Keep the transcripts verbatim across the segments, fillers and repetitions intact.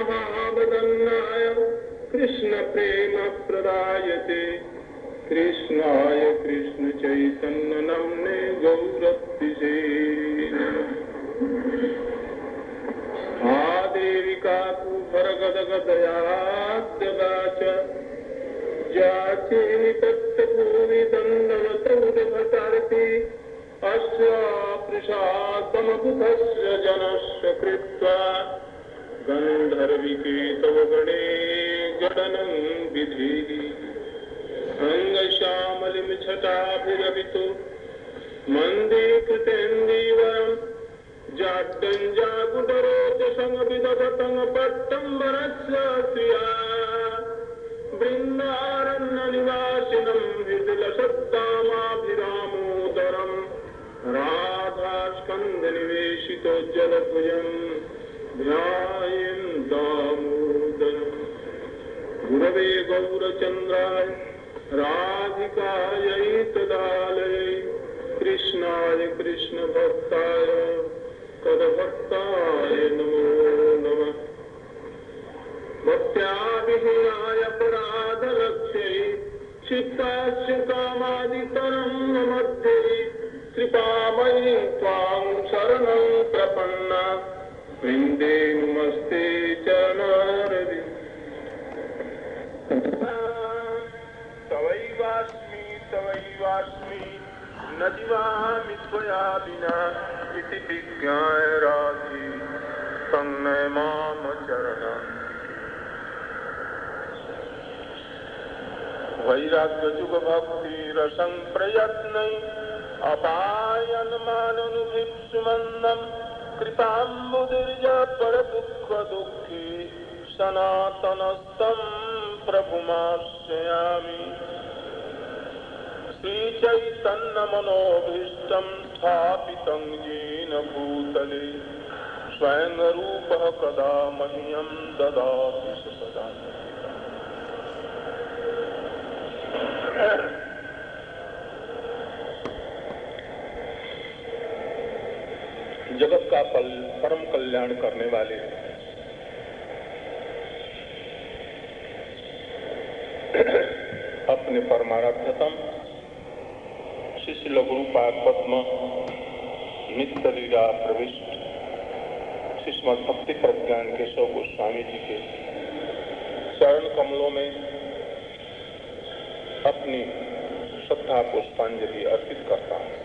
महावदन्नाय कृष्ण प्रेम प्रदायते कृष्णाय कृष्ण चैतन्य नाम्ने गौरतिसे आदेविका तु भरगदगदयाद्यवाच जाचेनि तत्तभूमि दण्डवतौरभटार्ति अस्य प्रसादमबुधस्य जनस्य कृत्वा गन्धर्विके तव गणे गणनं विधिः अङ्गश्यामलिं छटाभिरवितु मन्दीकृतेन्दीवरम् जाड्डञ्जागुडरोचसमविदधतङ्गपट्टम्बरस्य श्रिया बृन्दारण्यनिवासिनं विदुलसत्तामाभिरामोदरम् राधास्कन्धनिवेशितोज्जलभुजम् ध्यायन् दामोदरम् गुरवे गौरचन्द्राय राधिकायै तदालये कृष्णाय कृष्णभक्ताय तद्भक्ताय नमो नमः भक्त्या विहीनाय अपराधलक्ष्यै क्षिप्तास्य कामादितरं नमद्ये कृपामयि त्वां शरणं प्रपन्ना वृन्दे नमस्ते चरणारविन्दे तवैवास्मि तवैवास्मि न जीवामि त्वया विना इति विज्ञाय राधि संज्ञय माम चरणम् वैराग्यजुग भक्ति रसं प्रयत्नै अपायन माननुभीप्सुमन्दं कृपाम्बुदिर्य परदुःख दुःखी सनातनस्तं प्रभुमाश्रयामि श्रीचैतन्यमनोभीष्टं स्थापितं येन भूतले स्वयं रूपः कदा मह्यं ददाति सदा। जगत का पल परम कल्याण करने वाले अपने परमाराध्यतम शिष्य लघुरूपाद पद्म नित्य लीला प्रविष्ट श्रीमद् भक्ति प्रज्ञान केशव गोस्वामी जी के चरण कमलों में अपनी श्रद्धा पुष्पांजलि अर्पित करता हूँ।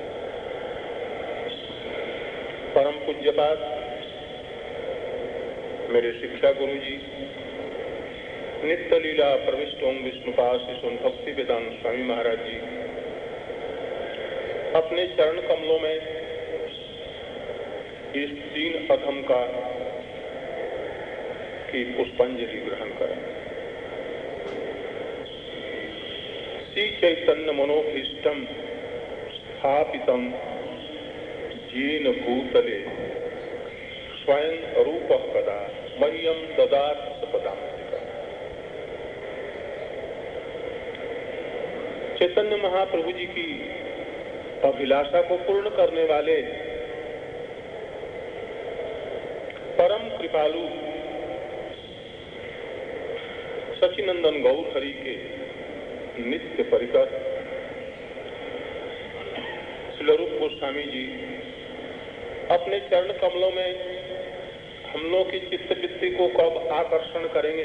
परम पूज्यपाद मेरे शिक्षा गुरु जी नित्य लीला प्रविष्ट ओम विष्णुपाद श्री भक्ति वेदांत स्वामी महाराज जी अपने चरण कमलों में इस तीन अधम का की पुष्पांजलि ग्रहण करें। श्री चैतन्य मनोभीष्टम स्थापितम येन भूतले स्वयं रूपः कदा मह्यं ददाति सपदान्तिकम्। चैतन्य महाप्रभु जी की अभिलाषा को पूर्ण करने वाले परम कृपालु सचिनंदन गौर हरि के नित्य परिकर श्री रूप गोस्वामी जी अपने चरण कमलों में हम लोग की चित्त वृत्ति को कब आकर्षण करेंगे,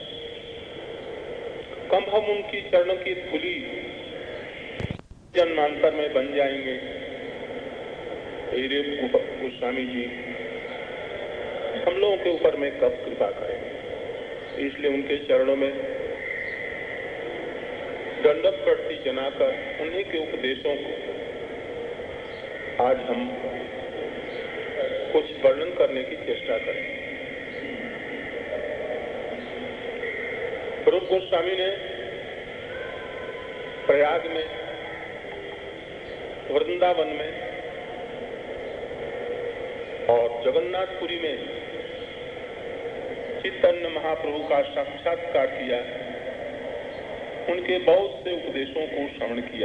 कब हम उनकी चरणों की धूली जन्मांतर में बन जाएंगे। रूप गोस्वामी जी हम लोगों के ऊपर में कब कृपा करेंगे। इसलिए उनके चरणों में दंडक प्रति जनाकर उन्हीं के उपदेशों को आज हम कुछ वर्णन करने की चेष्टा करें। रूप गोस्वामी ने प्रयाग में, वृंदावन में और जगन्नाथपुरी में चैतन्य महाप्रभु का साक्षात्कार किया, उनके बहुत से उपदेशों को श्रवण किया।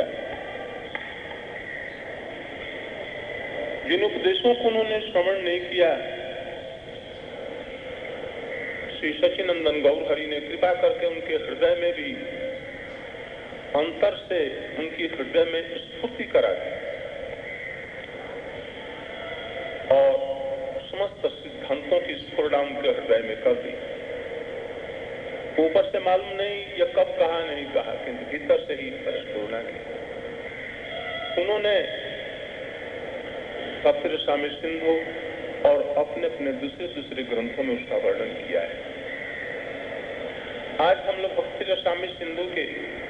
जिन उपदेशों को उन्होंने श्रवण नहीं किया श्री सच्चिनंदन गौर हरि ने कृपा करके उनके हृदय में भी अंतर से उनकी हृदय में स्फूर्ति करा दी और समस्त सिद्धांतों की स्फुरणा उनके हृदय में कर दी। ऊपर से मालूम नहीं या कब कहा नहीं कहा, किंतु भीतर से ही स्फुरणा की। उन्होंने सप्त स्वामी सिंधु और अपने अपने दूसरे दूसरे ग्रंथों में उसका वर्णन किया है। आज हम लोग भक्ति स्वामी सिंधु के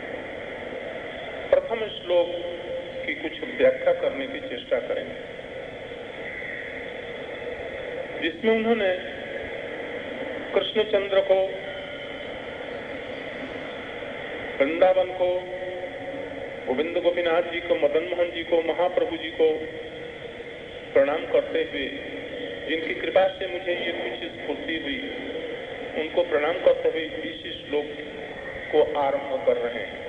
प्रथम श्लोक की कुछ व्याख्या करने की चेष्टा करेंगे, जिसमें उन्होंने कृष्णचंद्र को, वृंदावन को, गोविंद गोपीनाथ जी को, मदन मोहन जी को, महाप्रभु जी को प्रणाम करते हुए, जिनकी कृपा से मुझे ये कुछ स्फूर्ति हुई, उनको प्रणाम करते हुए इस श्लोक को आरंभ कर रहे हैं।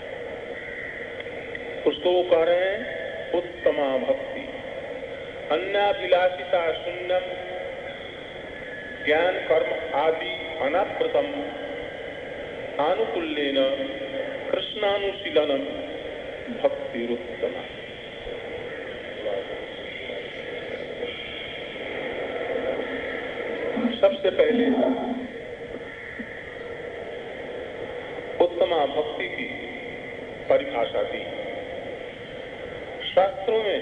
उसको वो कह रहे हैं उत्तमा भक्ति अन्याभिलाषिता शून्यम ज्ञान कर्म आदि अनाप्रतम आनुकूल्येन कृष्णानुशीलनम भक्तिरुत्तमा। सबसे पहले उत्तमा भक्ति की परिभाषा दी। शास्त्रों में,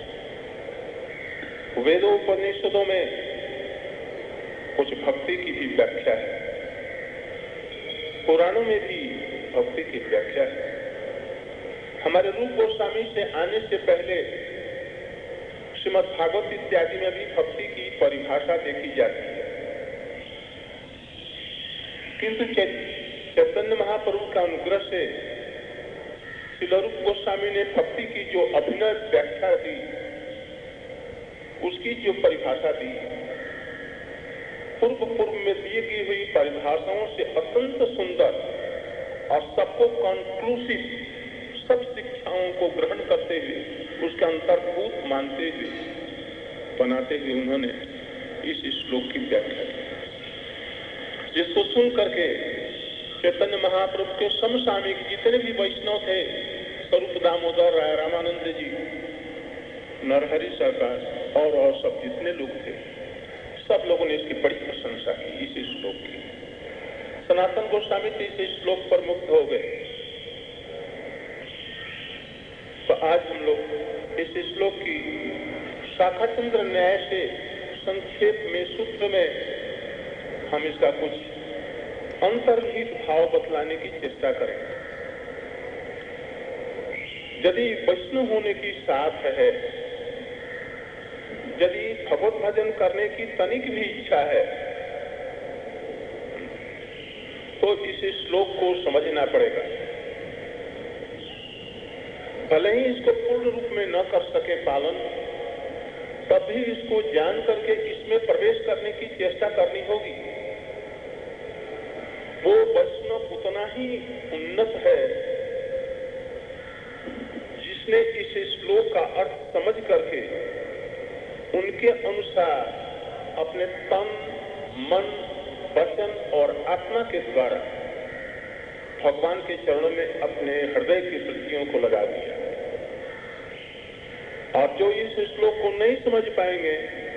वेदोपनिषदों में कुछ भक्ति की भी व्याख्या है, पुराणों में भी भक्ति की व्याख्या है। हमारे रूप गोस्वामी से आने से पहले श्रीमद् भागवत इत्यादि में भी भक्ति की परिभाषा देखी जाती है, किंतु चैतन्य महाप्रभु का अनुग्रह से श्रील रूप गोस्वामी ने भक्ति की जो अभिनव व्याख्या दी, उसकी जो परिभाषा दी, पूर्व पूर्व में दी गई हुई परिभाषाओं से अत्यंत सुंदर और सबको कॉन्क्लूसिव, सब शिक्षाओं को ग्रहण करते हुए उसके अंतर्भूत मानते हुए बनाते हुए उन्होंने इस श्लोक की व्याख्या की, जिसको सुन करके चैतन्य महाप्रभु के समसामयिक जितने भी वैष्णव थे, स्वरूप दामोदर राय, रामानंद जी, नरहरि सरकार और और सब जितने लोग थे, सब लोगों ने इसकी बड़ी प्रशंसा की इस श्लोक की। सनातन गोस्वामी तो इस श्लोक पर मुक्त हो गए। तो आज हम लोग इस श्लोक की शाखा चंद्र न्याय से संक्षेप में, सूत्र में हम इसका कुछ अंतर्निहित भाव बतलाने की चेष्टा करेंगे। यदि वैष्णव होने की साथ है, यदि भगवत भजन करने की तनिक भी इच्छा है, तो इस श्लोक को समझना पड़ेगा। भले ही इसको पूर्ण रूप में न कर सके पालन, तब भी इसको जान करके इसमें प्रवेश करने की चेष्टा करनी होगी। वो वैष्णव उतना ही उन्नत है जिसने इस श्लोक का अर्थ समझ करके उनके अनुसार अपने तन, मन, वचन और आत्मा के द्वारा भगवान के चरणों में अपने हृदय की वृत्तियों को लगा दिया। और जो इस श्लोक को नहीं समझ पाएंगे,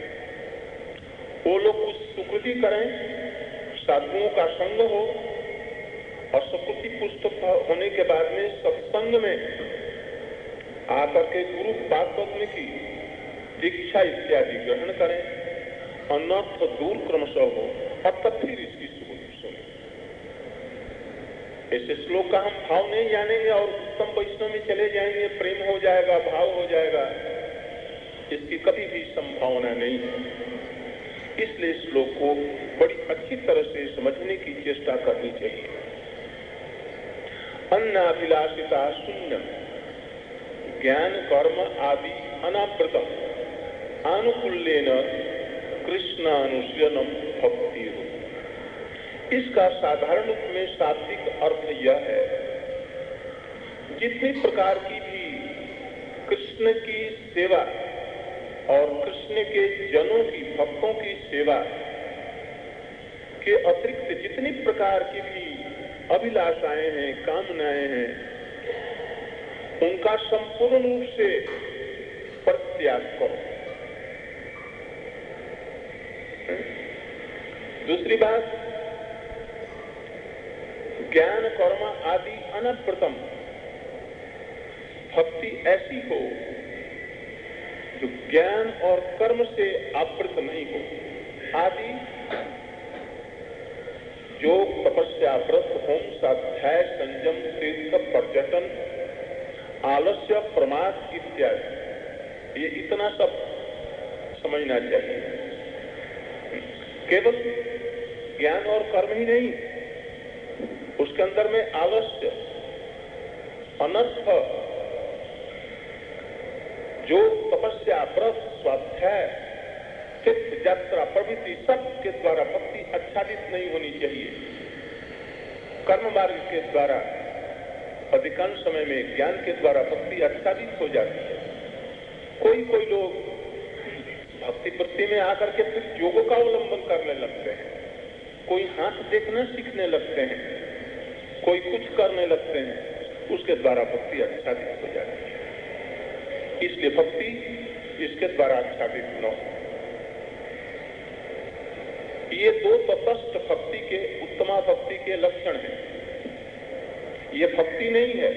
वो लोग कुछ सुकृति करें, साधुओं का संग हो, और सुकृति पुस्तक होने के बाद में सत्संग में आकर के गुरु बात बदलने की दीक्षा इत्यादि ग्रहण करें, अनर्थ दूर क्रमशः हो, और तब फिर इसकी सुने। ऐसे श्लोक का हम भाव नहीं जानेंगे और उत्तम वैष्णव में चले जाएंगे, प्रेम हो जाएगा, भाव हो जाएगा, इसकी कभी भी संभावना नहीं है। इसलिए श्लोक को बड़ी अच्छी तरह से समझने की चेष्टा करनी चाहिए। अन्नाभिलाषिता शून्यम ज्ञान कर्म आदि अनावृतम आनुकूल्येन कृष्णानुशीलनम भक्ति। इसका साधारण रूप में शाब्दिक अर्थ यह है, जितनी प्रकार की भी कृष्ण की सेवा और कृष्ण के जनों की, भक्तों की सेवा के अतिरिक्त जितनी प्रकार की भी अभिलाषाएं हैं, कामनाएं हैं, उनका संपूर्ण रूप से परित्याग करो। दूसरी बात, ज्ञान कर्म आदि अनप्रतम भक्ति ऐसी हो जो ज्ञान और कर्म से आवृत नहीं हो। आदि योग, तपस्या, व्रत, होम, स्वाध्याय, संयम, तीर्थ, पर्यटन, आलस्य, प्रमाद इत्यादि, ये इतना सब समझना चाहिए। केवल ज्ञान और कर्म ही नहीं, उसके अंदर में आलस्य, अनर्थ, जो तपस्या, व्रत, स्वाध्याय, तीर्थ यात्रा प्रभृति सब के द्वारा भक्ति आच्छादित नहीं होनी चाहिए। कर्म मार्ग के द्वारा अधिकांश समय में ज्ञान के द्वारा भक्ति आच्छादित हो जाती है। कोई कोई लोग भक्ति वृत्ति में आकर के फिर योग का अवलंबन करने लगते हैं, कोई हाथ देखना सीखने लगते हैं, कोई कुछ करने लगते हैं, उसके द्वारा भक्ति आच्छादित हो जाती है। इसलिए भक्ति इसके द्वारा आच्छादित न हो। ये दो तटस्थ भक्ति के, उत्तमा भक्ति के लक्षण हैं। ये भक्ति नहीं है,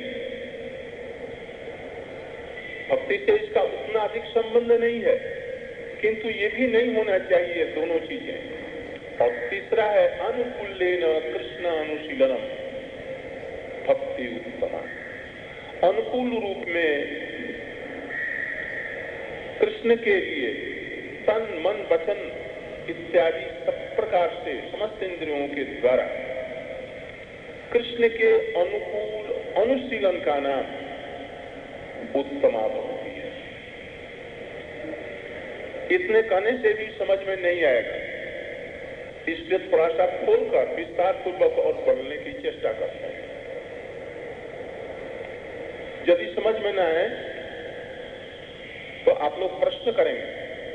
भक्ति से इसका उतना अधिक संबंध नहीं है, किंतु ये भी नहीं होना चाहिए दोनों चीजें। और तीसरा है अनुकूलेन कृष्ण अनुशीलनम भक्ति उत्तमा। अनुकूल रूप में कृष्ण के लिए तन, मन, वचन इत्यादि सब प्रकार से समस्त इंद्रियों के द्वारा कृष्ण के अनुकूल अनुशीलन का नाम उत्तमा भक्ति है। इतने कहने से भी समझ में नहीं आएगा, इसलिए थोड़ा सा खोलकर विस्तार पूर्वक और पढ़ने की चेष्टा करते हैं। यदि समझ में न आए तो आप लोग प्रश्न करेंगे।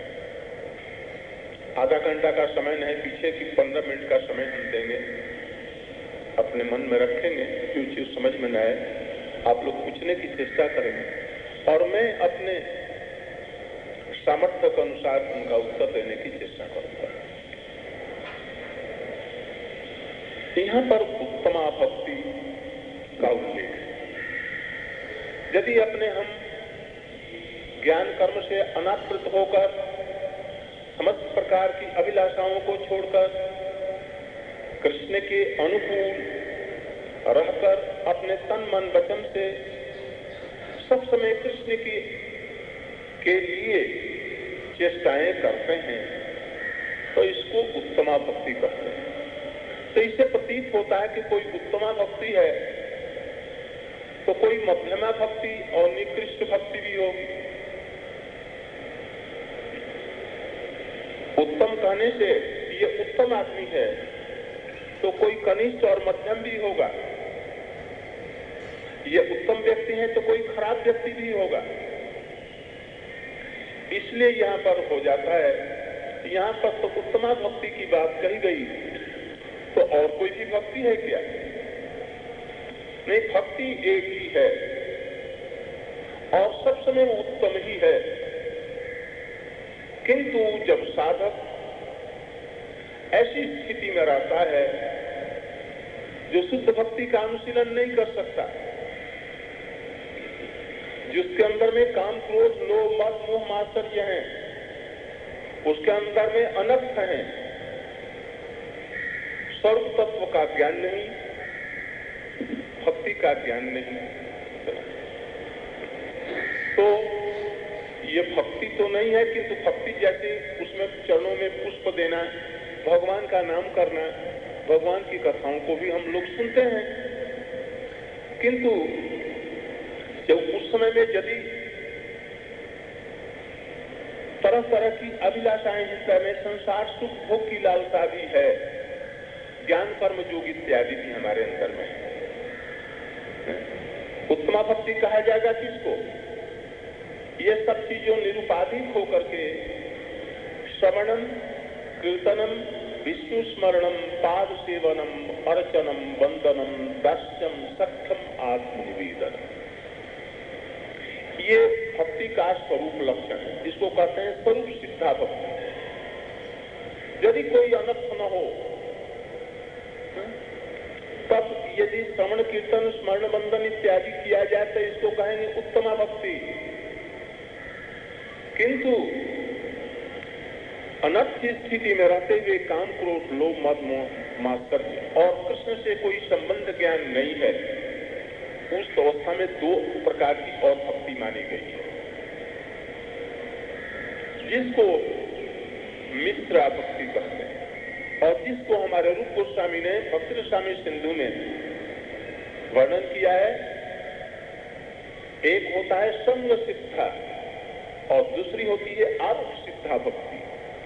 आधा घंटा का समय नहीं, पीछे की पंद्रह मिनट का समय हम देंगे, अपने मन में रखेंगे। जो चीज समझ में न आए आप लोग पूछने की चेष्टा करेंगे और मैं अपने सामर्थ्य के अनुसार उनका उत्तर देने की चेष्टा करूंगा। यहाँ पर उत्तमा भक्ति का उल्लेख है। यदि अपने हम ज्ञान कर्म से अनावृत होकर समस्त प्रकार की अभिलाषाओं को छोड़कर कृष्ण के अनुकूल रहकर अपने तन, मन, वचन से सब समय कृष्ण की के लिए चेष्टाएं करते हैं, तो इसको उत्तमा भक्ति कहते हैं। तो इससे प्रतीत होता है कि कोई उत्तमा भक्ति है तो कोई मध्यमा भक्ति और निकृष्ट भक्ति भी होगी। उत्तम कहने से ये उत्तम आदमी है तो कोई कनिष्ठ और मध्यम भी होगा। ये उत्तम व्यक्ति है तो कोई खराब व्यक्ति भी होगा। इसलिए यहाँ पर हो जाता है, यहाँ पर तो उत्तमा भक्ति की बात कही गई, तो और कोई भी भक्ति है क्या? नहीं, भक्ति एक ही है और सब समय उत्तम ही है। किंतु जब साधक ऐसी स्थिति में रहता है जो शुद्ध भक्ति का अनुशीलन नहीं कर सकता, जिसके अंदर में काम, क्रोध, लोभ, मद, मोह, मात्सर्य हैं, उसके अंदर में अनर्थ हैं, सर्व तत्व का ज्ञान नहीं, भक्ति का ज्ञान नहीं, तो ये भक्ति तो नहीं है। किंतु भक्ति जैसे उसमें चरणों में पुष्प देना, भगवान का नाम करना, भगवान की कथाओं को भी हम लोग सुनते हैं, किंतु जब उस समय में यदि तरह तरह की अभिलाषाएं हृदय में, संसार सुख भोग की लालसा भी है, ज्ञान कर्म योग इत्यादि भी हमारे अंदर में है, उत्तमा भक्ति कहा जाएगा किसको? ये सब चीजों निरुपाधिक होकर के श्रवणम, कीर्तनम, विष्णु स्मरणम पाद सेवनम अर्चनम वंदनम दास्यम सख्यम आत्मनिवेदनम, ये भक्ति का स्वरूप लक्षण है। इसको कहते हैं स्वरूप सिद्धा भक्ति। यदि कोई अनर्थ न हो तब यदि श्रवण कीर्तन स्मरण वंदन इत्यादि किया जाए तो इसको कहेंगे उत्तमा भक्ति। किंतु अनर्थ की स्थिति में रहते हुए काम क्रोध लोभ मद मोह मात्सर्य और कृष्ण से कोई संबंध ज्ञान नहीं है, उस अवस्था में दो प्रकार की और भक्ति मानी गई है, जिसको मिश्रा भक्ति कहते हैं और जिसको हमारे रूप गोस्वामी ने भक्ति रसामृत सिंधु में वर्णन किया है। एक होता है संग सिद्धा और दूसरी होती है आरोप सिद्धा भक्ति।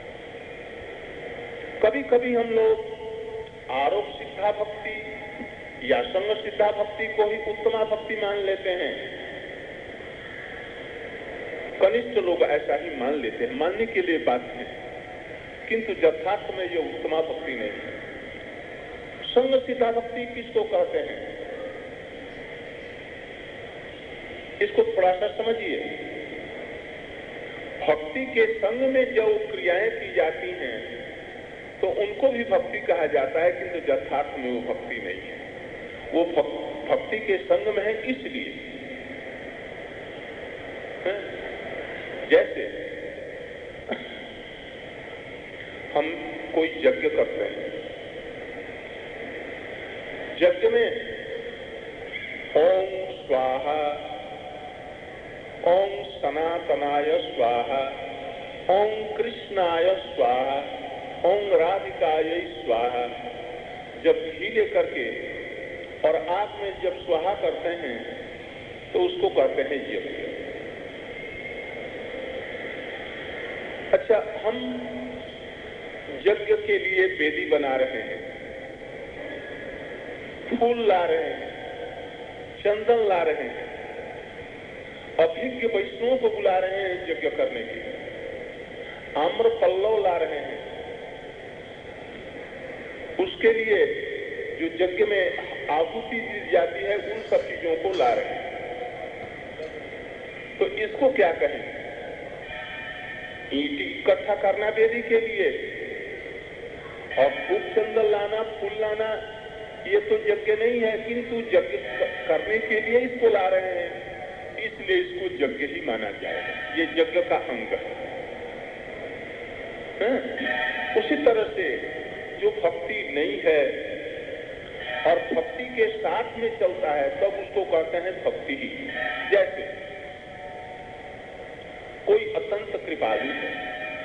कभी कभी हम लोग आरोप सिद्धा भक्ति या संग सिद्धा भक्ति को ही उत्तमा भक्ति मान लेते हैं। कनिष्ठ लोग ऐसा ही मान लेते हैं, मानने के लिए बात है, किंतु यथार्थ में ये उत्तमा भक्ति नहीं है। संग सिद्धा भक्ति किसको कहते हैं, इसको थोड़ा सा समझिए। भक्ति के संग में जो क्रियाएं की जाती हैं तो उनको भी भक्ति कहा जाता है, किंतु यथार्थ में वो भक्ति नहीं है। वो भक्ति के संग में है इसलिए, है? जैसे हम कोई यज्ञ करते हैं, यज्ञ में ओम स्वाहा, ओम सनातनाय स्वाहा, ओम कृष्णाय स्वाहा, ओम राधिकाय स्वाहा, जब घी लेकर के और आग में जब स्वाहा करते हैं तो उसको कहते हैं यज्ञ। अच्छा, हम यज्ञ के लिए वेदी बना रहे हैं, फूल ला रहे हैं, चंदन ला रहे हैं, अभिज्ञ वैष्णवों को बुला रहे हैं यज्ञ करने के लिए, आम्र पल्लव ला रहे हैं, उसके लिए जो यज्ञ में आहुति दी जाती है उन सब चीजों को ला रहे हैं। तो इसको क्या कहें? ईंट इकट्ठा करना वेदी के लिए और फूल चंदन लाना, फूल लाना, ये तो यज्ञ नहीं है, किंतु यज्ञ करने के लिए इसको ला रहे हैं, इसलिए इसको यज्ञ ही माना जाएगा। ये यज्ञ का अंग है। उसी तरह से जो भक्ति नहीं है और भक्ति के साथ में चलता है तब उसको कहते हैं भक्ति ही। जैसे कोई अत्यंत कृपालु है,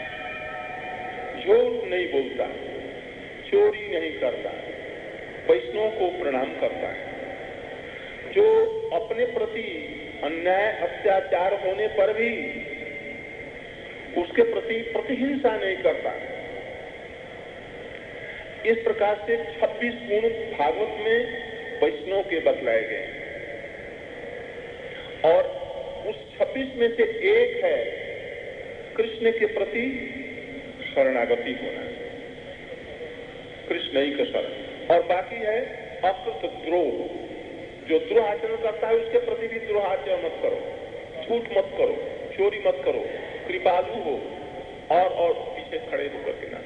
झूठ नहीं बोलता, चोरी नहीं करता, वैष्णव को प्रणाम करता है, जो अपने प्रति अन्याय अत्याचार होने पर भी उसके प्रति प्रतिहिंसा नहीं करता। इस प्रकार से छब्बीस गुण भागवत में वैष्णव के बतलाए गए और उस छब्बीस में से एक है कृष्ण के प्रति शरणागति होना, कृष्ण ही का शरण, और बाकी है अकृत द्रोह। जो द्रोह आचरण करता है उसके प्रति भी द्रोह आचरण मत करो, झूठ मत करो, चोरी मत करो, कृपालु हो और और पीछे खड़े होकर के ना।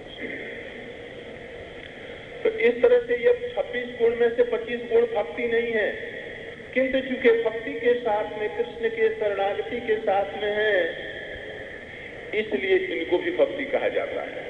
तो इस तरह से ये छब्बीस गुण में से पच्चीस गुण भक्ति नहीं है, किंतु चूंकि भक्ति के साथ में कृष्ण के शरणागति के साथ में है इसलिए इनको भी भक्ति कहा जाता है।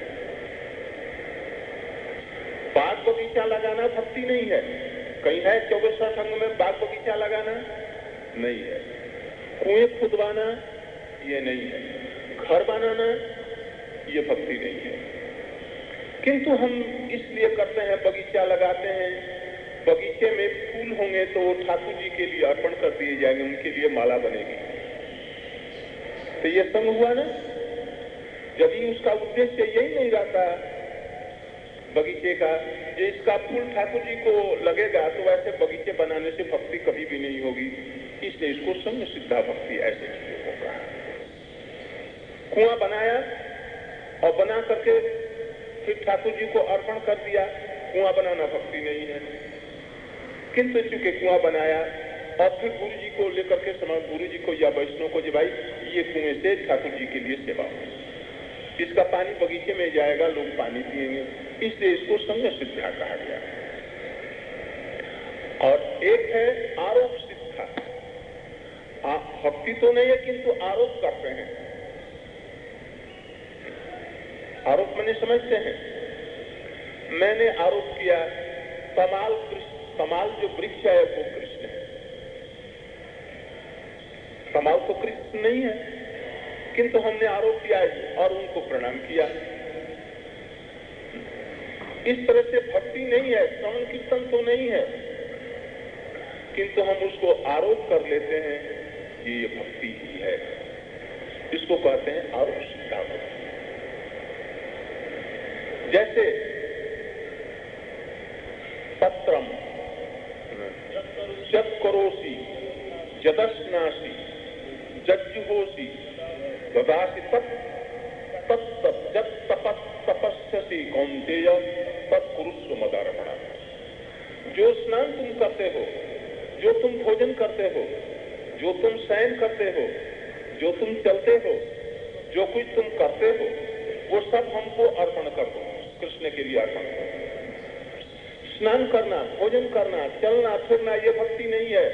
बाग बगीचा लगाना भक्ति नहीं है। कहीं है चौबीसवां संघ में बाग बगीचा लगाना? नहीं है। कुएं खुदवाना? ये नहीं है। घर बनाना? ये भक्ति नहीं है। किंतु हम इसलिए करते हैं, बगीचा लगाते हैं, बगीचे में फूल होंगे तो वो ठाकुर जी के लिए अर्पण कर दिए जाएंगे, उनके लिए माला बनेगी, तो ये संग हुआ ना। यदि उसका उद्देश्य यही नहीं रहता बगीचे का, जो इसका फूल ठाकुर जी को लगेगा तो वैसे बगीचे बनाने से भक्ति कभी भी नहीं होगी। इसलिए इसको संग सिद्धा भक्ति ऐसे चीजों को कहा। कुआं बनाया और बना करके फिर ठाकुर जी को अर्पण कर दिया। कुआं बनाना भक्ति नहीं है, किंतु चूंकि कुआं बनाया और फिर गुरु जी को लेकर के समय गुरु जी को या वैष्णव को जो भाई ये कुएं से ठाकुर जी के लिए सेवा हो, इसका पानी बगीचे में जाएगा, लोग पानी पिएंगे, इसलिए इसको संग सिद्धा कहा गया। और एक है आरोप सिद्धा। भक्ति तो नहीं है किंतु आरोप करते हैं। आरोप मैंने समझते हैं, मैंने आरोप किया तमाल तमाल जो वृक्ष है वो कृष्ण है। तमाल तो कृष्ण नहीं है, किंतु हमने आरोप किया और उनको प्रणाम किया। इस तरह से भक्ति नहीं है, श्रवण कीर्तन तो नहीं है, किंतु हम उसको आरोप कर लेते हैं कि ये भक्ति ही है। इसको कहते हैं आरोप सिद्धा भक्ति। जैसे पत्रम चत्करोसी जदस्नासी जज्जुहोसी ददासी तत् तत् जत तपस् तपस्यसि कौन्तेय तत्कुरुष्व मदार्पणा। जो स्नान तुम करते हो, जो तुम भोजन करते हो, जो तुम शयन करते हो, जो तुम चलते हो, जो कुछ तुम करते हो, वो सब हमको अर्पण कर दो, कृष्ण के लिए अर्पण कर दो। स्नान करना, भोजन करना, चलना फिरना ये भक्ति नहीं है।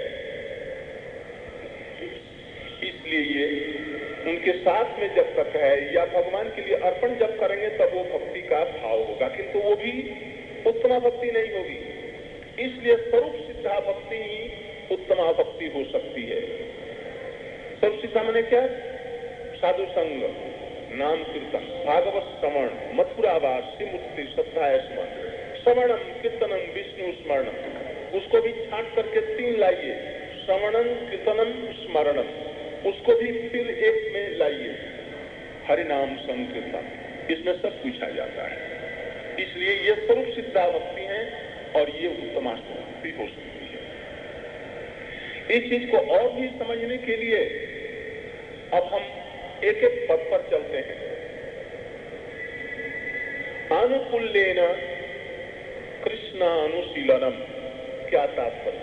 इसलिए ये उनके साथ में जब तक है या भगवान के लिए अर्पण जब करेंगे तब वो भक्ति का भाव होगा, किंतु वो भी उत्तमा भक्ति नहीं होगी। इसलिए स्वरूप सिद्धा भक्ति ही उत्तमा भक्ति हो सकती है। स्वरूप सिद्धा मैंने क्या? साधु संग, नाम कीर्तन, भागवत श्रवण, मथुरावास, श्रीमूर्ति श्रद्धा स्मरण, श्रवणम कीर्तनम विष्णु स्मरणम। उसको भी छांट करके तीन लाइए, श्रवणम कीर्तनम स्मरणम, उसको भी फिर एक में लाइए, हरिनाम संकीर्तन, इसमें सब कुछ आ जाता है। इसलिए ये स्वरूप सिद्धा भक्ति है और ये उत्तमा भक्ति हो सकती है। इस चीज को और भी समझने के लिए अब हम एक एक पद पर चलते हैं। अनुकूल्येन कृष्णानुशीलनम, क्या तात्पर्य?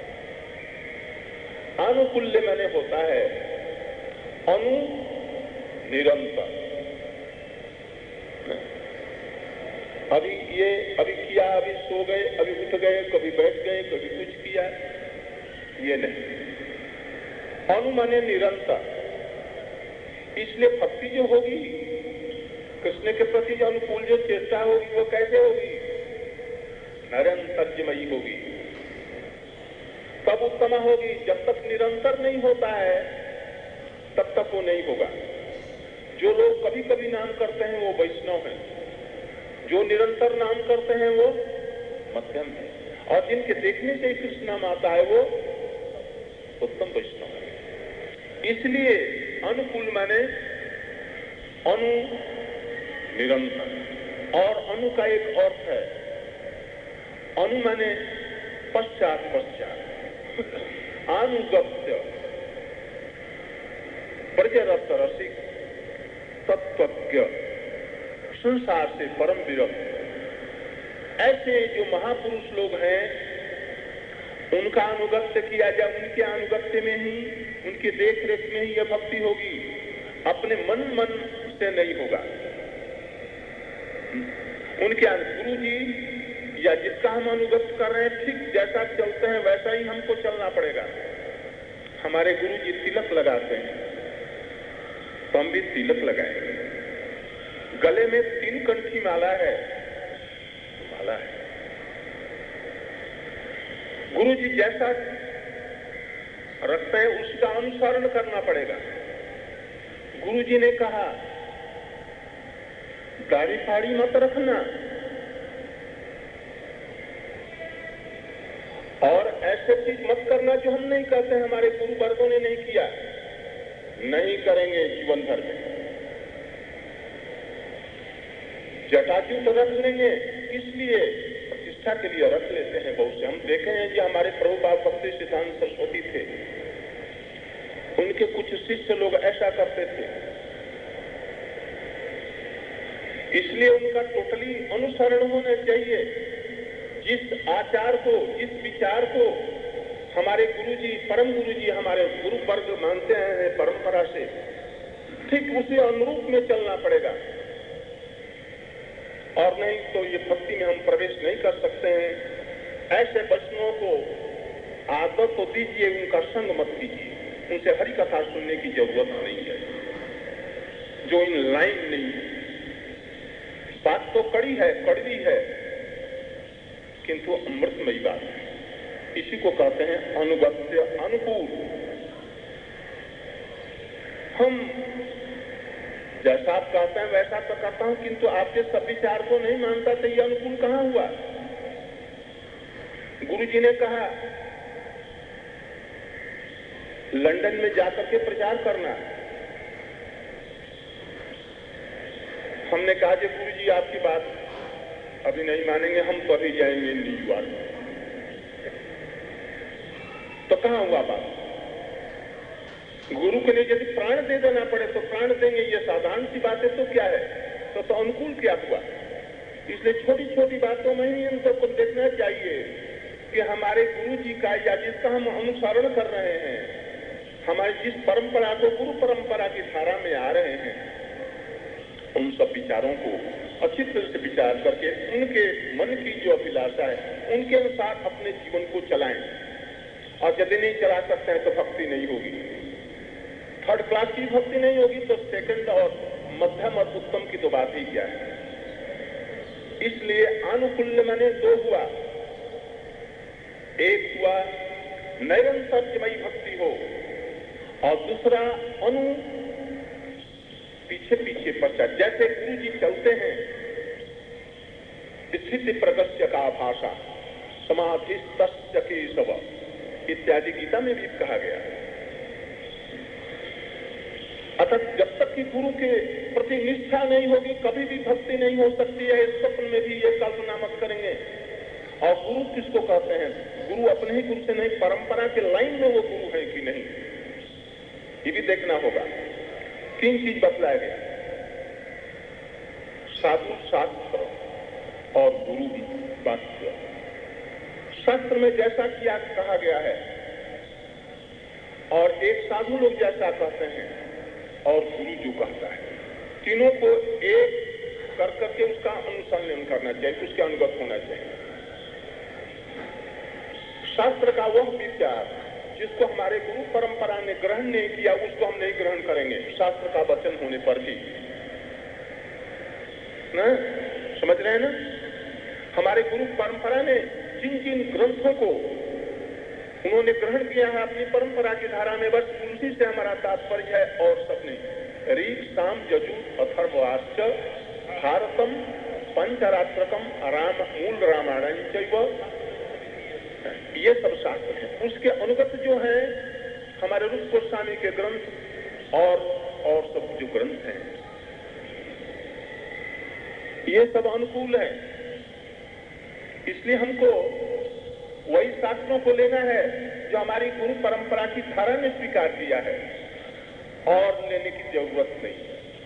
अनुकूल्य मैंने होता है अनु निरंतर। अभी ये अभी किया, अभी सो गए, अभी उठ गए, कभी बैठ गए, कभी कुछ किया, ये नहीं। अनु माने निरंतर। इसलिए भक्ति जो होगी कृष्ण के प्रति, जो अनुकूल जो चेष्टा होगी वो कैसे होगी? निरंतरमयी होगी, तब उत्तमा होगी। जब तक निरंतर नहीं होता है तब तक वो नहीं होगा। जो लोग कभी कभी नाम करते हैं वो वैष्णव हैं, जो निरंतर नाम करते हैं वो मध्यम है, और जिनके देखने से ही कृष्ण नाम आता है वो उत्तम वैष्णव है। इसलिए अनुकूल माने अनु निरंतर। और अनु का एक अर्थ है, अनु माने पश्चात पश्चात, अनुगत्य, ब्रजरस रसिक, तत्वज्ञ, संसार से परम विरक्त। ऐसे जो महापुरुष लोग हैं उनका अनुगत्य किया जाए, उनके अनुगत्य में ही, उनके देख रेख में ही यह भक्ति होगी, अपने मन मन से नहीं होगा। उनके गुरु जी या जिसका हम अनुगत्य कर रहे हैं, ठीक जैसा चलते हैं वैसा ही हमको चलना पड़ेगा। हमारे गुरु जी तिलक लगाते हैं तो हम भी तिलक लगाएंगे। गले में तीन कंठी माला है, माला है। गुरु जी जैसा रखते हैं उसका अनुसरण करना पड़ेगा। गुरु जी ने कहा दाढ़ी फाड़ी मत रखना, और ऐसे चीज मत करना जो हम नहीं करते, हमारे गुरु वर्गों ने नहीं किया, नहीं करेंगे जीवन भर में। जटाजू तो रख लेंगे, इसलिए प्रतिष्ठा के लिए रख लेते हैं बहुत से। हम देखे हैं जी, हमारे प्रभुपाद भक्ति सिद्धांत सरस्वती थे, उनके कुछ शिष्य लोग ऐसा करते थे इसलिए उनका टोटली अनुसरण होना चाहिए। जिस आचार को, जिस विचार को हमारे गुरुजी, परम गुरुजी हमारे गुरु वर्ग मानते हैं परंपरा से, ठीक उसी अनुरूप में चलना पड़ेगा। और नहीं तो ये भक्ति में हम प्रवेश नहीं कर सकते हैं। ऐसे वैष्णवों को आदत तो दीजिए, उनका संग मत कीजिए, उनसे हरि कथा सुनने की जरूरत नहीं है, जो इन लाइन नहीं है। बात तो कड़ी है, कड़वी है, किंतु अमृतमयी बात है। इसी को कहते हैं अनुगत्य अनुकूल। हम जैसा आप कहते हैं वैसा तो करता हूं, किंतु आपके सब विचार को नहीं मानता, तो ये अनुकूल कहां हुआ? गुरुजी ने कहा लंदन में जाकर के प्रचार करना। हमने कहा जी गुरुजी आपकी बात अभी नहीं मानेंगे, हम तो अभी जाएंगे न्यूयॉर्क। तो कहां हुआ बात? गुरु के लिए यदि प्राण दे देना पड़े तो प्राण देंगे, ये साधारण सी बात है। तो क्या है, तो, तो अनुकूल क्या हुआ? इसलिए छोटी छोटी बातों में ही हम सबको देखना चाहिए कि हमारे गुरु जी का या जिसका हम अनुसरण कर रहे हैं, हमारी जिस परंपरा को गुरु परंपरा की धारा में आ रहे हैं, उन सब विचारों को अच्छी तरह से विचार करके उनके मन की जो अभिलाषा है उनके अनुसार अपने जीवन को चलाएं। और यदि नहीं चला सकते हैं तो भक्ति नहीं होगी। थर्ड क्लास की भक्ति नहीं होगी तो सेकंड और मध्यम और उत्तम की तो बात ही क्या है। इसलिए अनुकूल्य माने दो हुआ, एक हुआ नैरंतर्यमयी भक्ति हो और दूसरा अनु पीछे पीछे पश्चात। जैसे गुरु जी चलते हैं, स्थिति प्रगस्य का भाषा समाधिस्तस्य केशव इत्यादि गीता में भी कहा गया। अतः जब तक कि गुरु के प्रति निष्ठा नहीं होगी कभी भी भक्ति नहीं हो सकती है। स्वप्न में भी ये कल्पना मत करेंगे। और गुरु किसको कहते हैं? गुरु अपने ही गुरु से नहीं, परंपरा के लाइन में वो गुरु है कि नहीं, ये भी देखना होगा। तीन चीज बतलाया गया, साधु, शास्त्र और गुरु वाक्य। शास्त्र में जैसा किया कहा गया है और एक साधु लोग जैसा कहते हैं और गुरु जो कहता है, तीनों को एक कर करके उसका अनुसंधान करना चाहिए, उसके अनुगत होना चाहिए। शास्त्र का वह विचार जिसको हमारे गुरु परंपरा ने ग्रहण नहीं किया उसको हम नहीं ग्रहण करेंगे, शास्त्र का वचन होने पर भी। ना समझ रहे हैं ना? हमारे गुरु परंपरा ने जिन जिन ग्रंथों को उन्होंने ग्रहण किया है अपनी परंपरा की धारा में, बस उसी से हमारा तात्पर्य है और सब नहीं। ऋग, साम, यजुर, अथर्ववाश्च भारतम पंचरात्रकम राम मूल रामायण चैव, ये सब शास्त्र है। उसके अनुगत जो है हमारे रूप गोस्वामी के ग्रंथ और और सब जो ग्रंथ हैं, ये सब अनुकूल है। इसलिए हमको वही शास्त्रों को लेना है जो हमारी गुरु परंपरा की धारा ने स्वीकार किया है, और लेने की जरूरत नहीं।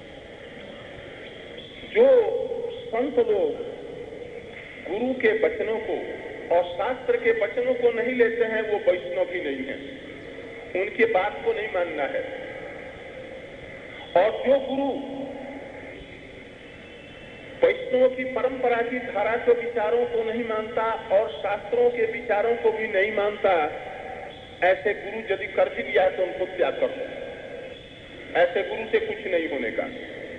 जो संत लोग गुरु के वचनों को और शास्त्र के वचनों को नहीं लेते हैं वो वैष्णव ही नहीं है, उनके बात को नहीं मानना है। और जो गुरु वैष्णव की परंपरा की धारा के विचारों को नहीं मानता और शास्त्रों के विचारों को भी नहीं मानता, ऐसे गुरु यदि कर भी लिया तो उनको त्याग कर दो। ऐसे गुरु से कुछ नहीं होने का।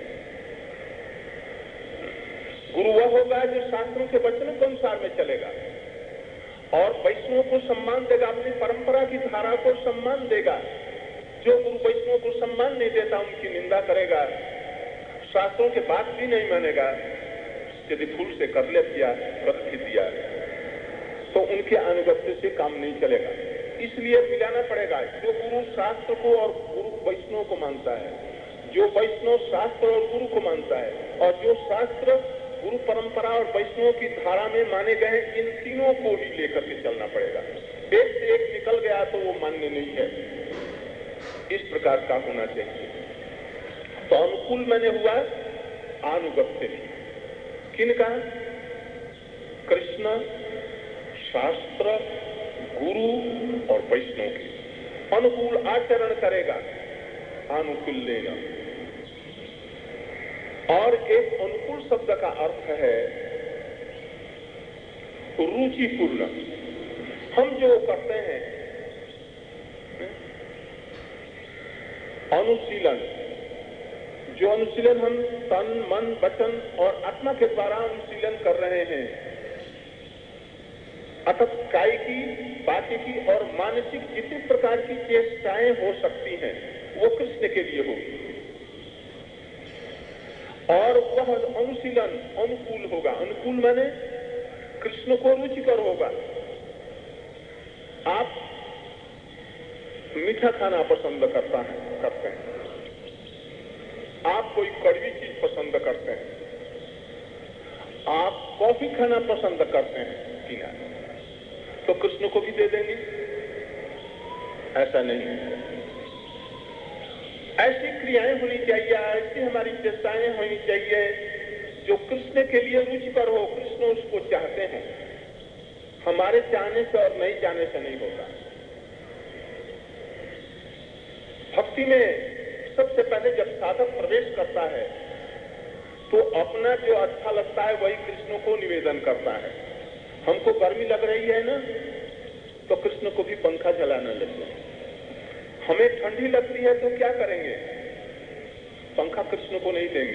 गुरु वह होगा जो शास्त्रों के वचनों के अनुसार में चलेगा और वैष्णव को सम्मान देगा, अपनी परंपरा की धारा को सम्मान देगा। जो गुरु वैष्णव को सम्मान नहीं देता उनकी निंदा करेगा, शास्त्रों के बात भी नहीं मानेगा, यदि फूल से कर ले दिया, व्रत भी दिया, तो उनके अनुगत्य से काम नहीं चलेगा। इसलिए मिलाना पड़ेगा। जो गुरु शास्त्र को और गुरु वैष्णव को मानता है, जो वैष्णव शास्त्र और गुरु को मानता है, और जो शास्त्र गुरु परंपरा और वैष्णव की धारा में माने गए, इन तीनों को ही लेकर के चलना पड़ेगा। एक से एक निकल गया तो वो मान्य नहीं है। इस प्रकार का होना चाहिए। तो अनुकूल मैंने हुआ अनुगत्य भी। किनका? कृष्ण, शास्त्र, गुरु और वैष्णव के अनुकूल आचरण करेगा, अनुकूल लेगा। और एक अनुकूल शब्द का अर्थ है रुचिपूर्ण। हम जो करते हैं अनुशीलन, जो अनुशीलन हम तन, मन, वचन और आत्मा के द्वारा अनुशीलन कर रहे हैं, अतः कायिकी, वाचिकी और मानसिक जितनी प्रकार की चेष्टाएं हो सकती हैं वो कृष्ण के लिए होगी। और वह अनुशीलन अनुकूल होगा। अनुकूल माने कृष्ण को रुचिकर होगा। आप मीठा खाना पसंद करता है करते हैं, आप कोई कड़वी चीज पसंद करते हैं, आप कॉफी खाना पसंद करते हैं कि नहीं, तो कृष्ण को भी दे देंगे? ऐसा नहीं है। ऐसी क्रियाएं होनी चाहिए, ऐसी हमारी चेष्टाएं होनी चाहिए जो कृष्ण के लिए रुचिकर हो। कृष्ण उसको चाहते हैं, हमारे चाहने से और नहीं चाहने से नहीं होता। भक्ति में सबसे पहले जब साधक प्रवेश करता है तो अपना जो अच्छा लगता है वही कृष्ण को निवेदन करता है। हमको गर्मी लग रही है ना, तो कृष्ण को भी पंखा चलाना लगता है। हमें ठंडी लगती है तो क्या करेंगे? पंखा कृष्ण को नहीं देंगे।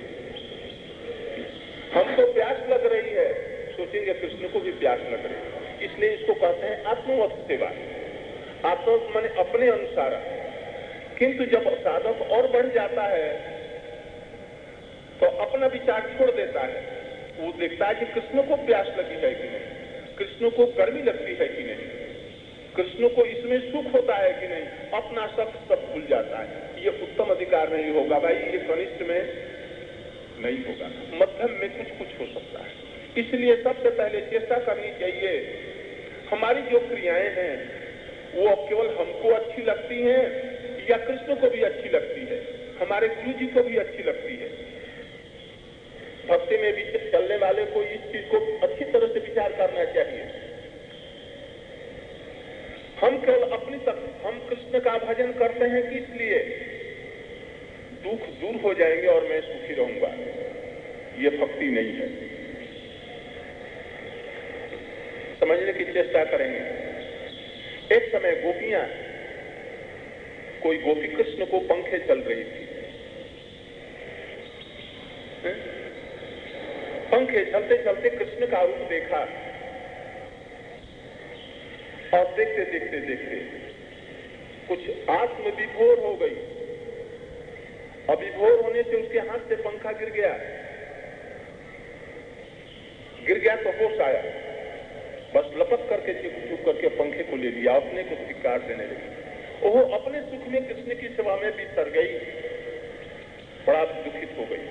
हमको प्यास लग रही है, सोचेंगे कृष्ण को भी प्यास लग रही है। इसलिए इसको कहते हैं आत्मवत सेवा। आत्मवत माने अपने अनुसार। किंतु जब साधक और बढ़ जाता है तो अपना विचार छोड़ देता है। वो देखता है कि कृष्ण को प्यास लगी है कि नहीं, कृष्ण को गर्मी लगती है कि नहीं, कृष्ण को इसमें सुख होता है कि नहीं, अपना सब सब भूल जाता है। ये उत्तम अधिकार नहीं होगा भाई, ये कनिष्ठ में नहीं होगा, मध्यम में कुछ कुछ हो सकता है। इसलिए सबसे पहले चेष्टा करनी चाहिए हमारी जो क्रियाएं हैं वो केवल हमको अच्छी लगती हैं या कृष्ण को भी अच्छी लगती है, हमारे गुरु जी को भी अच्छी लगती है। भक्ति में भी चलने वाले को इस चीज को अच्छी तरह से विचार करना चाहिए। हम केवल अपनी तक हम कृष्ण का भजन करते हैं कि इसलिए दुख दूर हो जाएंगे और मैं सुखी रहूंगा, ये भक्ति नहीं है। समझने की चेष्टा करेंगे। एक समय गोपियां, कोई गोपी कृष्ण को पंखे चल रही थी, पंखे चलते चलते कृष्ण का रूप देखा और देखते देखते देखते कुछ आत्म विभोर हो गई। अविभोर होने से उसके हाथ से पंखा गिर गया गिर गया तो होश आया, बस लपक करके चुप करके पंखे को ले लिया, अपने को धिक्कार देने लगी। वो अपने सुख में कृष्ण की सेवा में बितर गई, बड़ा दुखित हो गई।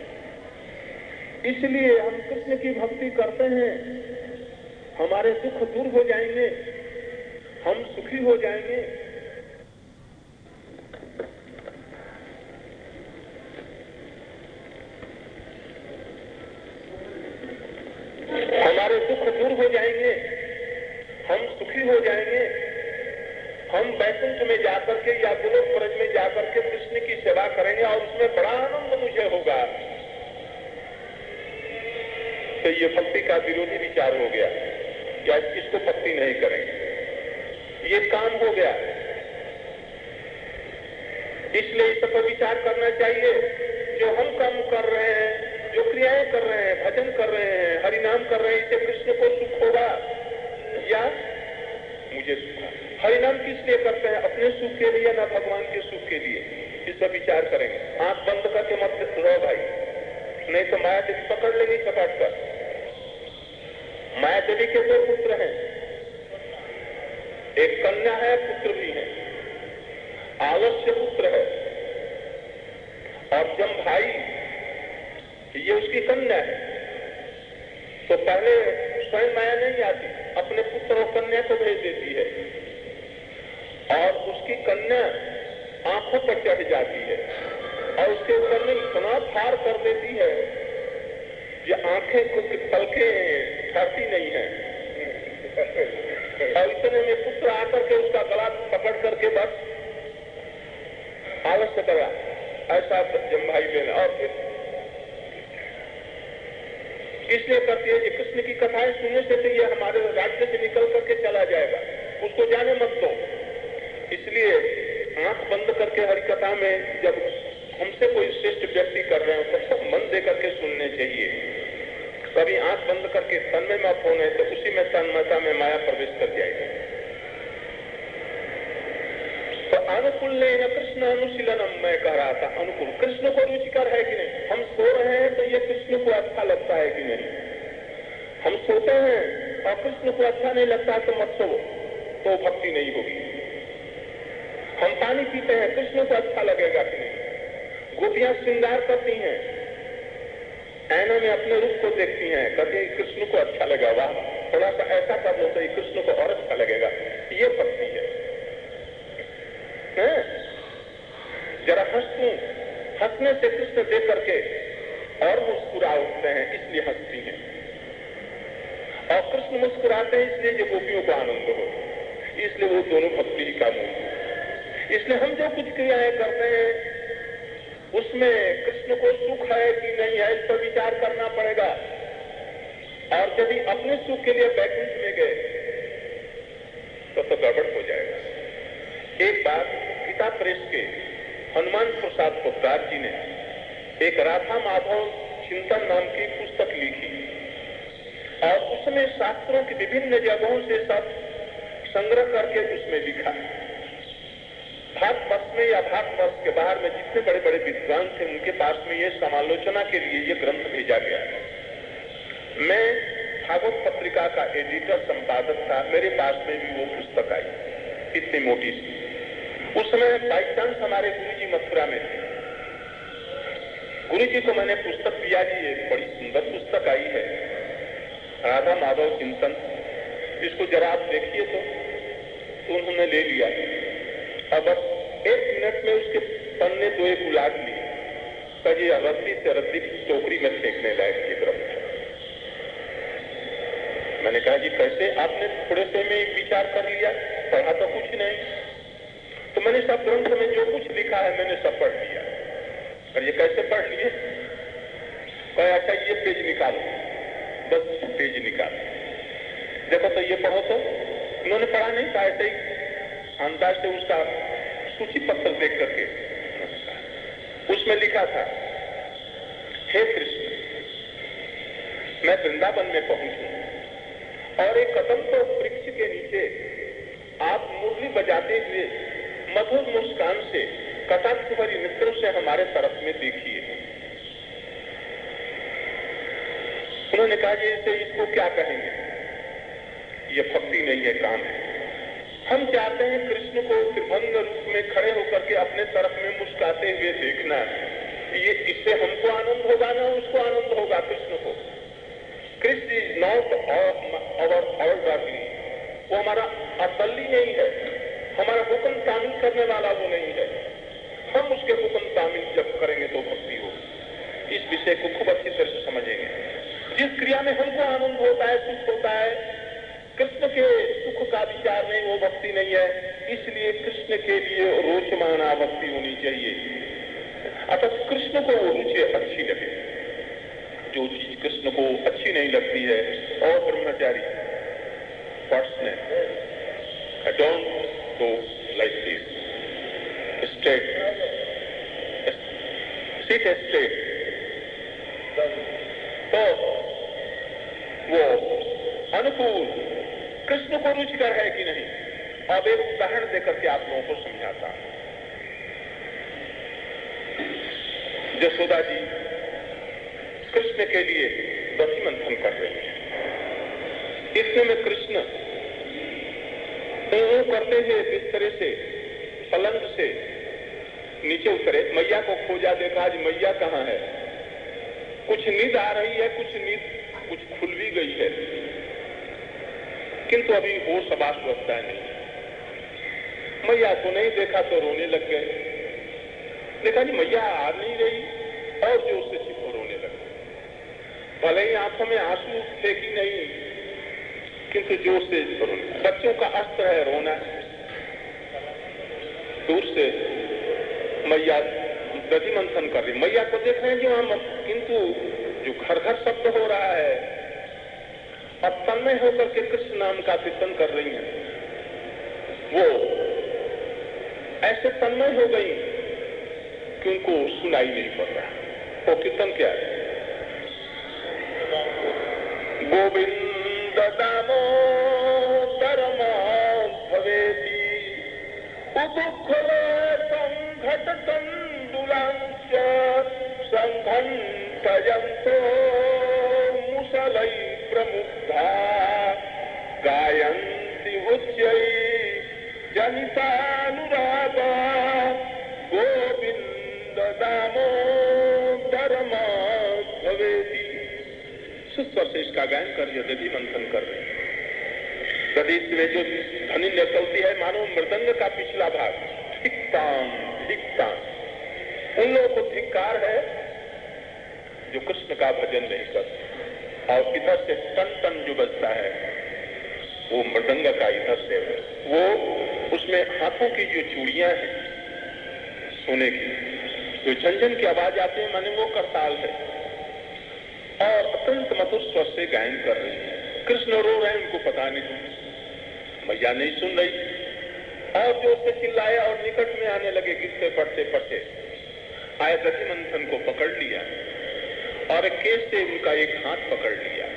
इसलिए हम कृष्ण की भक्ति करते हैं, हमारे दुख दूर हो जाएंगे, हम सुखी हो जाएंगे। हमारे दुख दूर हो जाएंगे, हम सुखी हो जाएंगे। हम वैकुंठ में जाकर के या गोलोक ब्रज में जाकर के कृष्ण की सेवा करेंगे और उसमें बड़ा आनंद मुझे होगा। तो ये भक्ति का विरोधी विचार हो गया, या इसको भक्ति नहीं करेंगे, ये काम हो गया। इसलिए इस पर विचार करना चाहिए। जो हम काम कर रहे हैं, जो क्रियाएं कर रहे हैं, भजन कर रहे हैं, हरिनाम कर रहे हैं, इससे कृष्ण को सुख होगा या मुझे सुख? हरिनाम किस लिए करते हैं? अपने सुख के लिए ना भगवान के सुख के लिए? इस पर विचार करेंगे। आंख बंद करके मत रहो भाई, नहीं तो माया देवी पकड़ लेगी चपाट कर। माया देवी के दो पुत्र हैं, एक कन्या है, पुत्र भी है। आलस्य पुत्र है और जमभाई ये उसकी कन्या है। तो पहले स्वयं माया नहीं आती, अपने पुत्र और कन्या को भेज देती है और उसकी कन्या आंखों पर चढ़ जाती है और उसके ऊपर में इतना भार कर देती है ये आंखें को पलकें ठहरती नहीं है, और इतने में पुत्र आकर के उसका गला पकड़ करके बस आलस्य करा, ऐसा जमभाई लेना। और फिर इसलिए कहती है कि कृष्ण की कथाएं सुनने से तो ये हमारे राज्य से निकल करके चला जाएगा, उसको जाने मत दो। इसलिए आंख बंद करके हरि कथा में जब हमसे कोई श्रेष्ठ व्यक्ति कर रहे हो तो सब मन दे करके सुनने चाहिए। कभी आंख बंद करके तन्मय मत होने तो उसी में तन्मयता में माया प्रवेश कर जाएगी। तो अनुकूल ने न कृष्ण अनुशीलनम मैं कह रहा था, अनुकूल कृष्ण को रुचिकर है कि नहीं। हम सो रहे हैं तो ये कृष्ण को अच्छा लगता है कि नहीं। हम सोते हैं और कृष्ण को अच्छा नहीं लगता तो मत सो, तो भक्ति नहीं होगी। हम पानी पीते हैं, कृष्ण को अच्छा लगेगा कि नहीं। गोपियां श्रृंगार करती हैं, ऐना में अपने रूप को देखती हैं, कहते हैं कृष्ण को अच्छा लगा, वाह थोड़ा सा ऐसा कर लो तो ये कृष्ण को और अच्छा लगेगा। ये भक्ति है। है? जरा हंसूं, हंसने से कृष्ण देख करके और मुस्कुरा उठते हैं, इसलिए हंसती हैं। और कृष्ण मुस्कुराते हैं इसलिए जो गोपियों को आनंद हो, इसलिए वो दोनों भक्ति ही का मूल है। इसलिए हम जो कुछ क्रियाएं करते हैं उसमें कृष्ण को सुख है कि नहीं है, इस पर विचार करना पड़ेगा। और यदि अपने सुख के लिए बैकुंठ में गए तो तो गड़बड़ हो जाएगा। एक बार गीता प्रेस के हनुमान प्रसाद पोद्दार जी ने एक राधा माधव चिंतन नाम की पुस्तक लिखी और उसमें शास्त्रों की विभिन्न जगहों से सब संग्रह करके उसमें लिखा। भारतवर्ष में या भारतवर्ष के बाहर में जितने बड़े बड़े विद्वान थे उनके पास में ये समालोचना के लिए ये ग्रंथ भेजा गया है। मैं भागवत पत्रिका का एडिटर संपादक था, मेरे पास में भी वो पुस्तक आई इतनी मोटी सी। उस समय बाई चांस हमारे गुरुजी मथुरा में थे। गुरुजी को मैंने पुस्तक दिया जी, एक बड़ी सुंदर पुस्तक आई है राधा माधव चिंतन, इसको जरा आप देखिए। तो, तो उन्होंने ले लिया और बस एक मिनट में उसके पन्ने दो एक उलाट लिए, कभी रद्दी से रद्दी टोकरी में फेंकने लायक ये ग्रंथ। मैंने कहा जी कैसे आपने थोड़े से में विचार कर लिया, पढ़ा तो कुछ नहीं। तो मैंने सब ग्रंथ में जो कुछ लिखा है मैंने सब पढ़ लिया। और ये कैसे पढ़ लिए? कहा अच्छा ये पेज निकालो, बस पेज निकालो, देखो तो ये पढ़ो। तो उन्होंने पढ़ा नहीं था, ऐसे ही अंदाज से उसका सूची पत्र देख करके उसमें लिखा था, हे कृष्ण मैं वृंदावन में पहुंचूं और एक कदम्ब वृक्ष के नीचे आप मुरली बजाते हुए मधुर मुस्कान से कटाक्ष भरी नेत्रों से हमारे तरफ में देखिए। उन्होंने कहा जी इसे इसको क्या कहेंगे, ये भक्ति नहीं है, काम है। हम चाहते हैं कृष्ण को त्रिभंग रूप में खड़े होकर के अपने तरफ में मुस्काते हुए देखना। ये इससे हमको आनंद होगा ना उसको आनंद होगा कृष्ण को। Krishna is not our orderly, वो हमारा असली नहीं है, हमारा हुक्म तामील करने वाला वो नहीं है। हम उसके हुक्म तामील जब करेंगे तो भक्ति हो। इस विषय को खूब अच्छी तरह से समझेंगे। जिस क्रिया में हमको आनंद होता है, सुख होता है, कृष्ण के सुख का विचार नहीं, वो भक्ति नहीं है। इसलिए कृष्ण के लिए रोचमाना भक्ति होनी चाहिए। अतः कृष्ण को वो रुचि अच्छी लगे। जो चीज कृष्ण को अच्छी नहीं लगती है, और ब्रह्मचारी personal don't go like this, straight sit straight. तो वो अनुकूल कृष्ण को रुचिकर है कि नहीं। अब एक उदाहरण देकर के आप लोगों को समझाता हूं। यशोदा जी कृष्ण के लिए दही मंथन कर रही है। इतने में कृष्ण ऊं करते हुए बिस्तरे से पलंग से नीचे उतरे, मैया को खोजा, देखा आज मैया कहाँ है। कुछ नींद आ रही है, कुछ नींद कुछ खुल भी गई है, किंतु अभी होश अवस्था नहीं। मैया को नहीं देखा तो रोने लग गए। देखा जी मैया आ नहीं रही और जोर से चिपको रोने लगे। भले ही आंखों में आंसू थे कि नहीं, किंतु जोर से रोना। बच्चों का अस्त्र है रोना। दूर से मैया दधि मंथन कर रही, मैया को देख रहे हैं जो हम, किंतु जो घर घर शब्द हो रहा है, अब तन्मय होकर के कृष्ण नाम का कीर्तन कर रही हैं, वो ऐसे तन्मय हो गई कि उनको सुनाई नहीं पड़ रहा। वो कीर्तन क्या है? गोविंद दामोदर भवेति उदुखले संघट तंडुलांच संघंटयन्तो मुसलै प्रमुग्धा गायन्ति उच्चै जनितानुरागा गोविंद दामोदर भवेति। सुस्वर से इसका गायन कर रही है, दधि मंथन कर रहे हैं। दधि में जो ध्वनि निकलती है मानो मृदंग का पिछला भाग, धिक्तान धिक्तान। उन लोगों को धिक्कार है जो कृष्ण का भजन नहीं करते। और इधर से टन टन जो बजता है वो मृदंग का, इधर से वो उसमें हाथों की जो चूड़ियां हैं सोने की, जो झंझन की आवाज आती है माने वो करताल है। और अत्यंत मधुर स्वर से गायन कर रही है। कृष्ण रो रहे हैं, उनको पता नहीं, मैया नहीं सुन रही, और जो उससे चिल्लाए और निकट में आने लगे, गिरते पड़ते पड़ते आए, दधि मंथन को पकड़ लिया और केस से उनका एक हाथ पकड़ लिया।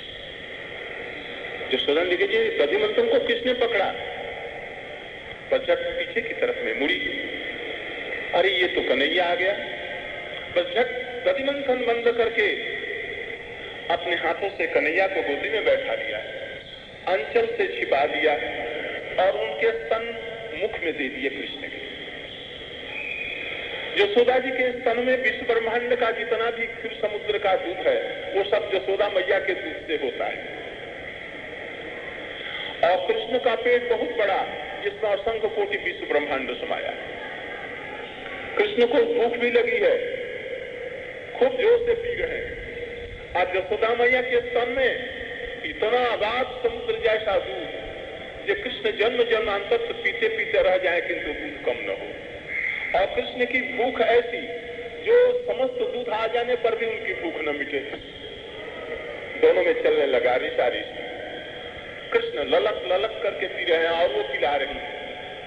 यशोदा ने जी दधि मंथन को किसने पकड़ा? बस झट पीछे की तरफ में मुड़ी, अरे ये तो कन्हैया आ गया। बस झट दधि मंथन बंद करके अपने हाथों से कन्हैया को गोदी में बैठा लिया, अंचल से छिपा दिया और उनके स्तन मुख में दे दिए कृष्ण के। यशोदा जी के स्तन में विश्व ब्रह्मांड का जितना भी क्षीर समुद्र का दूध है वो सब यशोदा मैया के दूध से होता है। और कृष्ण का पेट बहुत बड़ा, जिसमें असंख्य कोटि विश्व ब्रह्मांड समाया। कृष्ण को भूख भी लगी है, खूब जोर से पी रहे हैं। आज यशोदा मैया के स्तन में इतना अगाध समुद्र जैसा दूध जो कृष्ण जन्म जन्मांतर से पीते पीते रह जाए किंतु दूध कम न हो। और कृष्ण की भूख ऐसी जो समस्त दूध आ जाने पर भी उनकी भूख न मिटे। दोनों में चलने लगा रिसारी। कृष्ण ललक ललक करके पी रहे हैं और वो पिला रही है,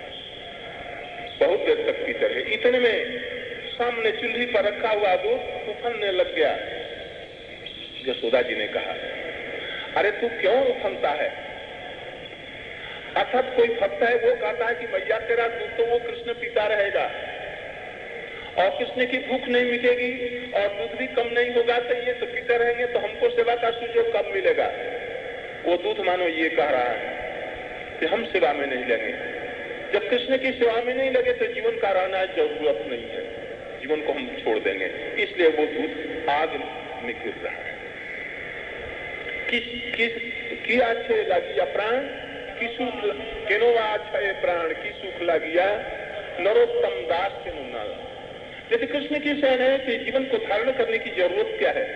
बहुत देर तक पीते रहे। इतने में सामने चूल्ही पर रखा हुआ दूध उफनने लग गया। यशोदा जी ने कहा, अरे तू क्यों उफनता है? अर्थात कोई भक्त है वो कहता है कि मैया तेरा दूध तो वो कृष्ण पीता रहेगा और कृष्ण की भूख नहीं मिटेगी और दूध भी कम नहीं होगा, तो ये तो पीते रहेंगे तो हमको सेवा का सुजोग कब मिलेगा? वो दूध मानो ये कह रहा है कि हम सेवा में नहीं लगे। जब कृष्ण की सेवा में नहीं लगे तो जीवन का रहना जरूरत नहीं है, जीवन को हम छोड़ देंगे। इसलिए वो दूध आग में गिर रहा है। किस किस की अच्छे लगिया प्राण की सुख केनोवा अच्छा प्राण की सुख लगिया नरोत्तम दास के मुन्ना। यदि कृष्ण की शरण है तो जीवन को धारण करने की जरूरत क्या है?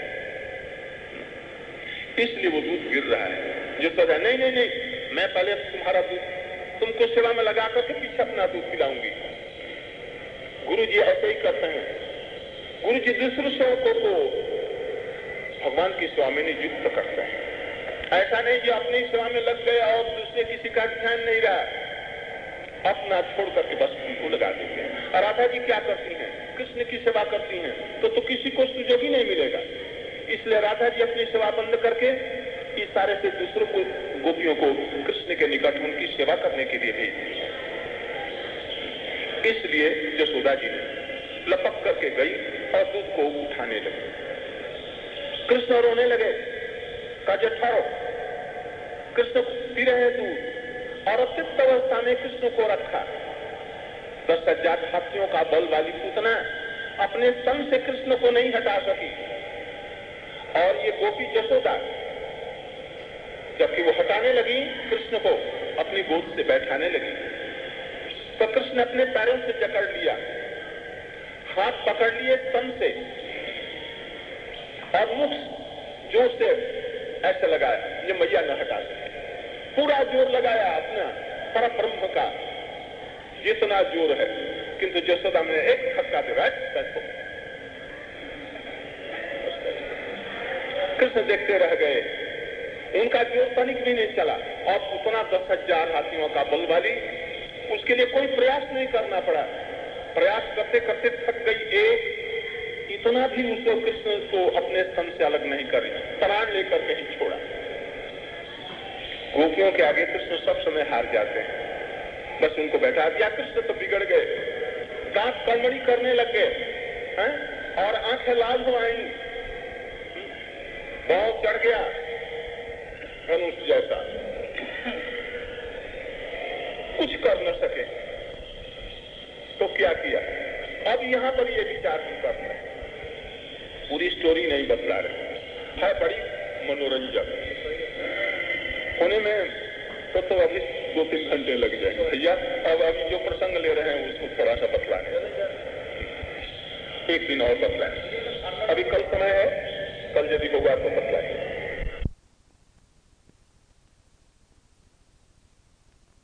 इसलिए वो दूध गिर रहा है। जो सदा नहीं नहीं नहीं मैं पहले तुम्हारा दूध तुमको सेवा में लगा करके पीछे अपना दूध पिलाऊंगी। गुरु जी ऐसे ही करते हैं। गुरु जी दूसरे सेवकों को भगवान की सेवा में नियुक्त करते हैं। ऐसा नहीं जो अपनी सेवा में लग गए और दूसरे किसी का ध्यान नहीं रहा, अपना छोड़ करके बस उनको लगा देते हैं। और राधा जी क्या करती हैं? कृष्ण की सेवा करती हैं तो तो किसी को सुजोग ही नहीं मिलेगा। इसलिए राधा जी अपनी सेवा बंद करके इशारे से दूसरों को गोपियों को कृष्ण के निकट उनकी सेवा करने के लिए भेज दिया। इसलिए यशोदा जी ने लपक करके गई और दूध को उठाने लगी। कृष्ण रोने लगे, काजे ठहरो। कृष्ण पी रहे दूध और अत्यंत अवस्था में कृष्ण को रखा। दस हजार हाथियों का बल वाली पूतना अपने स्तन से कृष्ण को नहीं हटा सकी। और ये गोपी यशोदा जबकि वो हटाने लगी कृष्ण को, अपनी गोद से बैठाने लगी, तो कृष्ण अपने पैरों से जकड़ लिया, हाथ पकड़ लिए स्तन से और मुख जोर से ऐसे लगाया, ये मैया न हटा सके। पूरा जोर लगाया अपना परब्रह्म का, जितना जोर है, किंतु यशोदा में एक धक्का देगा, बैठो। कृष्ण देखते रह गए, उनका जोर तनिक भी नहीं चला। और उतना दस हजार हाथियों का बल वाली, उसके लिए कोई प्रयास नहीं करना पड़ा। प्रयास करते करते थक गई एक, इतना भी उसको कृष्ण को अपने स्तन से अलग नहीं करी, प्राण लेकर कहीं छोड़ा। गोपियों के आगे कृष्ण सब समय हार जाते हैं, बस उनको बैठा दिया। कृष्ण तो बिगड़ गए, दांत कड़मड़ी करने लग गए हैं, और आंखें लाल हो आई, बहुत चढ़ गया धनुष जैसा, कुछ कर न सके। तो क्या किया? अब यहां पर ये विचार नहीं करना है, पूरी स्टोरी नहीं बतला रहे, है बड़ी मनोरंजक होने में तो, तो अभी दो तीन घंटे लग जाएंगे भैया। अब अभी जो प्रसंग ले रहे हैं उसको थोड़ा सा बतलाने, एक दिन और बतलाएं। अभी कल समय है, कल यदि होगा तो बतलाएं।